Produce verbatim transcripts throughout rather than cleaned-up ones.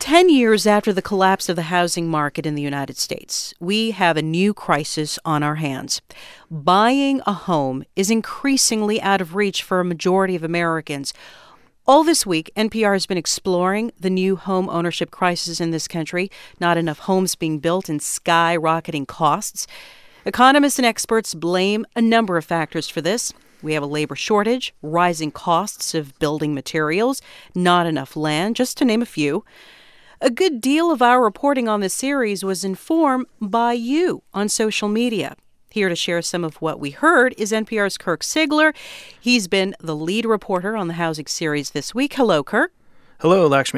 Ten years after the collapse of the housing market in the United States, we have a new crisis on our hands. Buying a home is increasingly out of reach for a majority of Americans. All this week, N P R has been exploring the new home ownership crisis in this country, not enough homes being built and skyrocketing costs. Economists and experts blame a number of factors for this. We have a labor shortage, rising costs of building materials, not enough land, just to name a few. A good deal of our reporting on this series was informed by you on social media. Here to share some of what we heard is N P R's Kirk Siegler. He's been the lead reporter on the housing series this week. Hello, Kirk. Hello, Lakshmi.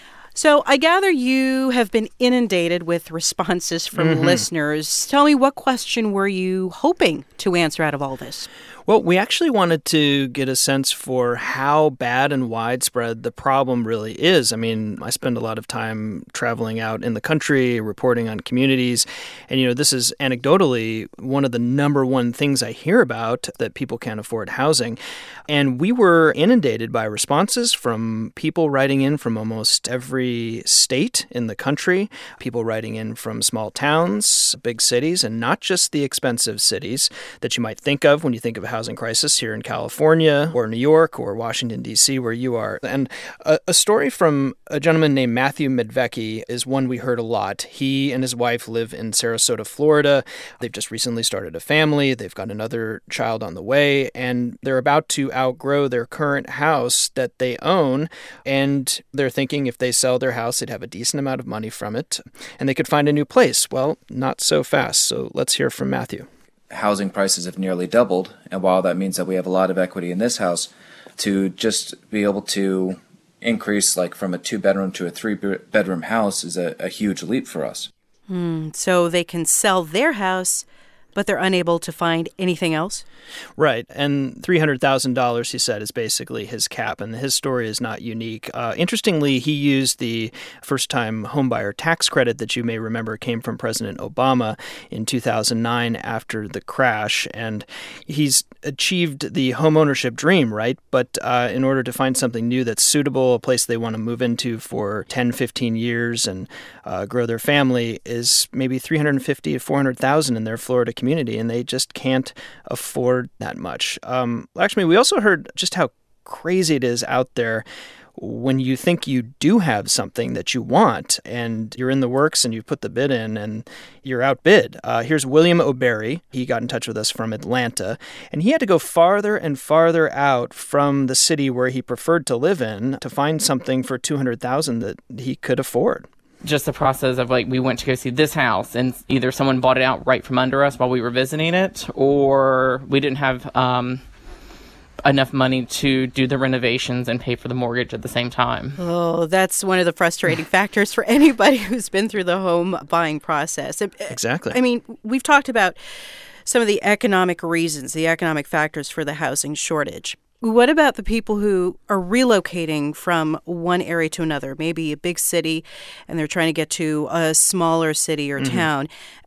So I gather you have been inundated with responses from mm-hmm. listeners. Tell me, what question were you hoping to answer out of all this? Well, we actually wanted to get a sense for how bad and widespread the problem really is. I mean, I spend a lot of time traveling out in the country, reporting on communities. And, you know, this is anecdotally one of the number one things I hear about, that people can't afford housing. And we were inundated by responses from people writing in from almost every state in the country, people writing in from small towns, big cities, and not just the expensive cities that you might think of when you think of a housing crisis here in California or New York or Washington, D C, where you are. And a, a story from a gentleman named Matthew Medvecki is one we heard a lot. He and his wife live in Sarasota, Florida. They've just recently started a family. They've got another child on the way, and they're about to outgrow their current house that they own. And they're thinking if they sell their house, they'd have a decent amount of money from it, and they could find a new place. Well, not so fast. So let's hear from Matthew. Housing prices have nearly doubled, and while that means that we have a lot of equity in this house, to just be able to increase like from a two-bedroom to a three-bedroom house is a, a huge leap for us. Mm, so they can sell their house, but they're unable to find anything else? Right. And three hundred thousand dollars, he said, is basically his cap. And his story is not unique. Uh, interestingly, he used the first-time homebuyer tax credit that you may remember came from President Obama in two thousand nine after the crash. And he's achieved the homeownership dream, right? But uh, in order to find something new that's suitable, a place they want to move into for ten, fifteen years and uh, grow their family, is maybe three hundred fifty thousand to four hundred thousand in their Florida community, and they just can't afford that much. Um, Lakshmi, we also heard just how crazy it is out there when you think you do have something that you want and you're in the works and you put the bid in and you're outbid. Uh, here's William O'Berry. He got in touch with us from Atlanta, and he had to go farther and farther out from the city where he preferred to live in to find something for two hundred thousand dollars that he could afford. Just the process of, like, we went to go see this house, and either someone bought it out right from under us while we were visiting it, or we didn't have um, enough money to do the renovations and pay for the mortgage at the same time. Oh, that's one of the frustrating factors for anybody who's been through the home buying process. Exactly. I mean, we've talked about some of the economic reasons, the economic factors for the housing shortage. What about the people who are relocating from one area to another, maybe a big city, and they're trying to get to a smaller city or mm-hmm. town?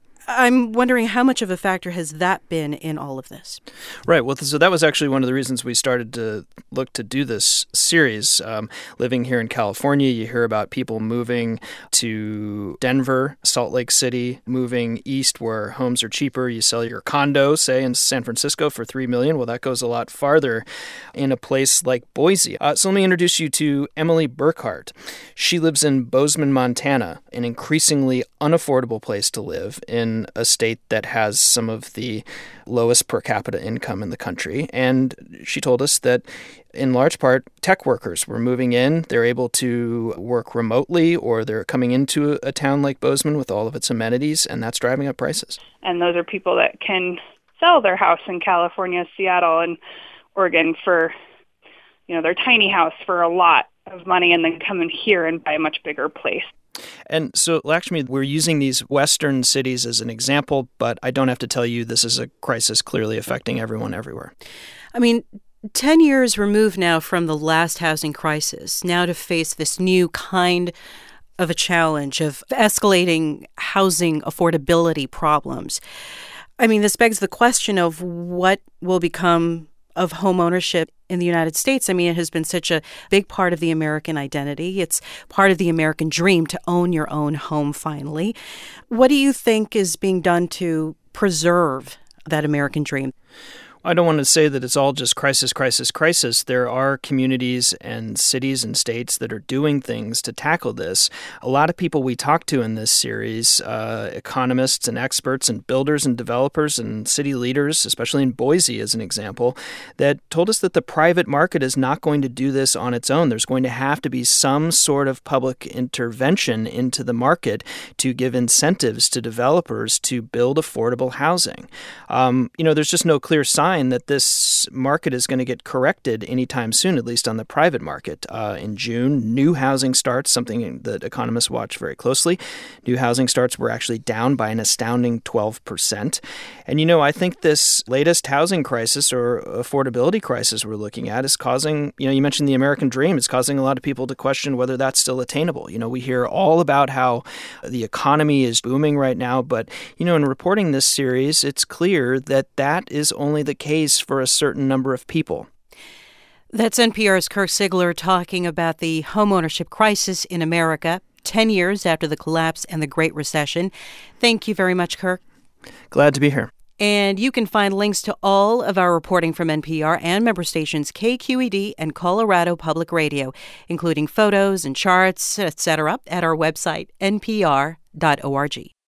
I'm wondering how much of a factor has that been in all of this? Right. Well, so that was actually one of the reasons we started to look to do this series. Um, living here in California, you hear about people moving to Denver, Salt Lake City, moving east where homes are cheaper. You sell your condo, say, in San Francisco for three million dollars. Well, that goes a lot farther in a place like Boise. Uh, so let me introduce you to Emily Burkhart. She lives in Bozeman, Montana, an increasingly unaffordable place to live in a state that has some of the lowest per capita income in the country. And she told us that in large part, tech workers were moving in. They're able to work remotely, or they're coming into a town like Bozeman with all of its amenities, and that's driving up prices. And those are people that can sell their house in California, Seattle, and Oregon for, you know, their tiny house for a lot of money, and then come in here and buy a much bigger place. And so, Lakshmi, we're using these Western cities as an example, but I don't have to tell you this is a crisis clearly affecting everyone everywhere. I mean, ten years removed now from the last housing crisis, now to face this new kind of a challenge of escalating housing affordability problems. I mean, this begs the question of what will become of home ownership in the United States. I mean, it has been such a big part of the American identity. It's part of the American dream to own your own home finally. What do you think is being done to preserve that American dream? I don't want to say that it's all just crisis, crisis, crisis. There are communities and cities and states that are doing things to tackle this. A lot of people we talk to in this series, uh, economists and experts and builders and developers and city leaders, especially in Boise as an example, that told us that the private market is not going to do this on its own. There's going to have to be some sort of public intervention into the market to give incentives to developers to build affordable housing. Um, you know, there's just no clear sign that this market is going to get corrected anytime soon, at least on the private market. Uh, in June, new housing starts, something that economists watch very closely. New housing starts were actually down by an astounding twelve percent. And, you know, I think this latest housing crisis or affordability crisis we're looking at is causing, you know, you mentioned the American dream. It's causing a lot of people to question whether that's still attainable. You know, we hear all about how the economy is booming right now, but, you know, in reporting this series, it's clear that that is only the case for a certain number of people. That's N P R's Kirk Siegler talking about the homeownership crisis in America, ten years after the collapse and the Great Recession. Thank you very much, Kirk. Glad to be here. And you can find links to all of our reporting from N P R and member stations K Q E D and Colorado Public Radio, including photos and charts, et cetera, at our website, n p r dot org.